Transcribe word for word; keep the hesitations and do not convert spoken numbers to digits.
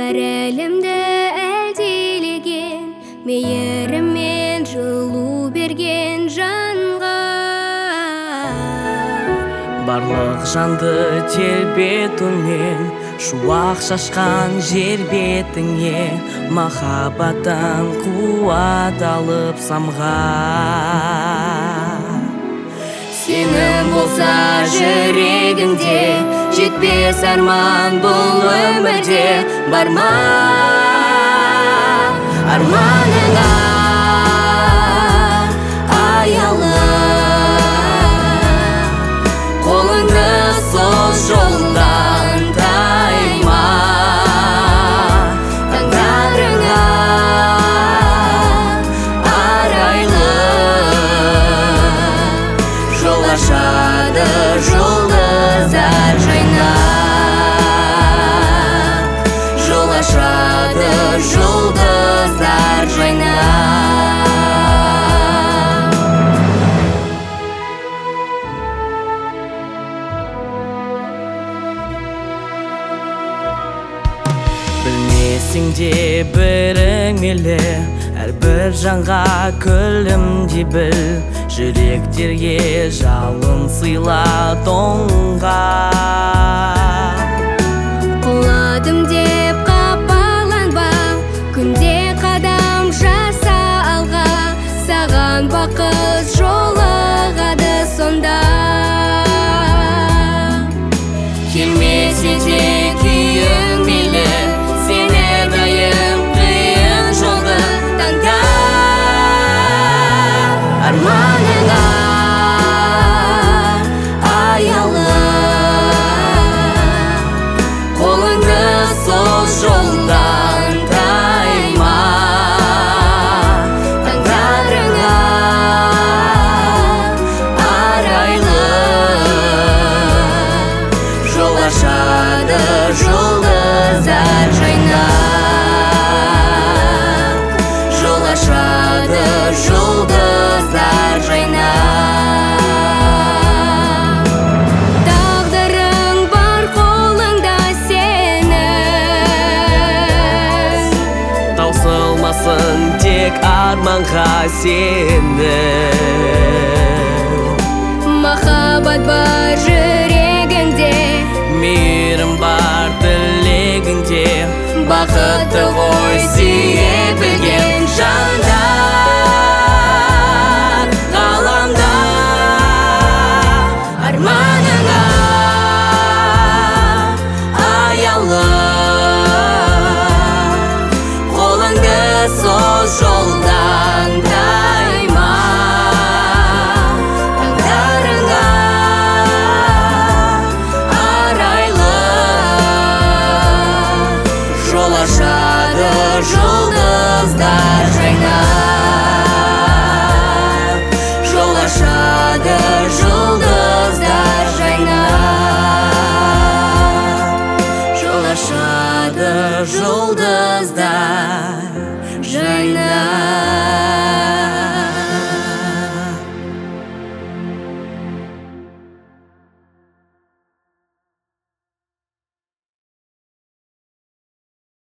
бар әлемді әлдилеген, мейіріммен жылу берген жанға. Барлық жанды тербетумен, шуақ шашқан жер бетіңе, махаббаттан қуат алып самға. Сенің болса жүрегіңде, жетпес арман бұл өмірде бар ма? Арманыңа аялы, қолыңды сол жолдан тайма. Таңдарыңа арайлы, жол ашады жұлдыздар жайнап, жол ашады жұлдыздар жайнап. Білмесің де бірің мейлі, әрбір жанға күлімдей біл, жүректерге жалын сыйла тоңға. Құладым деп қапаланба, күнде қадам жаса алға, саған бақыт жолығады сонда. Келмесе де күйің мейлі, сені дайым қиын жолды таңда. Арманыңа аялы, қолыңды сол жолдан тайма. Таңдарыңа арайлы, жол ашады жұлдыздар жайнап, жол ашады жұлдыздар жайнап. Тағдырың бар қолыңда сенің, Таусылмасын тек арманға сенің. махаббат бар жүрегіңде, Мейірім бар тілегіңде, бақытты ғой сүйе білген жандар ғаламда. Арманыңа аялы, қолыңды сол жолдан тайма. Таңдарыңа арайлы, жол ашады жұлдыздар жайнап, жол ашады жұлдыздар жайнап, жол ашады жұлдыздар жайнап.